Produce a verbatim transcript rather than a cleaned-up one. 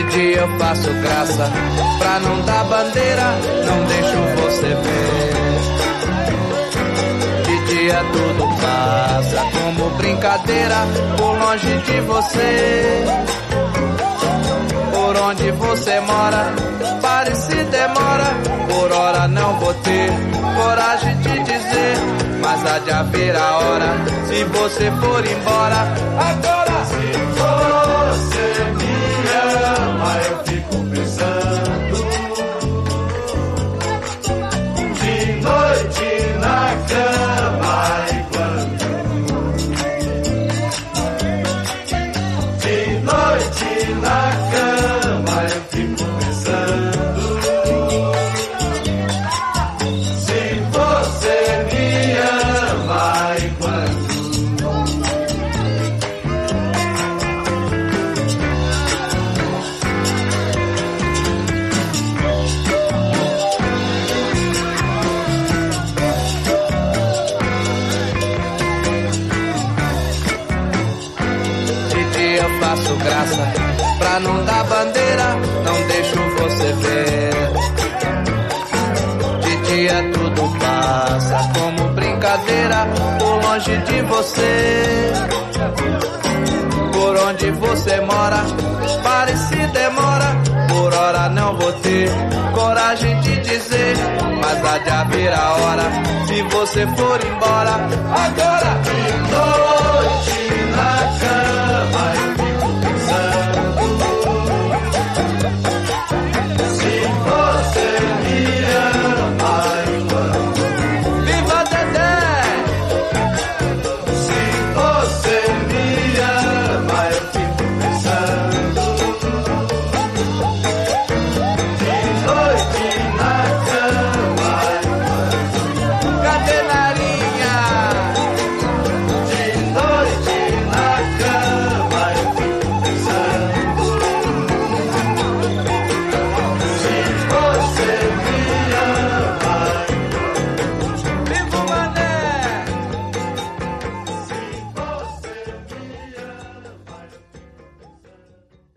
dia eu faço graça, pra não dar bandeira, não deixo você ver. De dia tudo passa como brincadeira, por longe de você. Por onde você mora, pare se demora, por hora não vou ter coragem de dizer, mas há de haver a hora, se você for embora. Agora se você me ama, eu fico pensando, de noite na cama e quando, de noite na cama eu fico pensando, se você me ama e quando. Eu faço graça, pra não dar bandeira, não deixo você ver. De dia tudo passa como brincadeira, por longe de você. Por onde você mora, pare se demora, por hora não vou ter coragem de dizer, mas há de haver a hora, se você for embora. Agora de noite na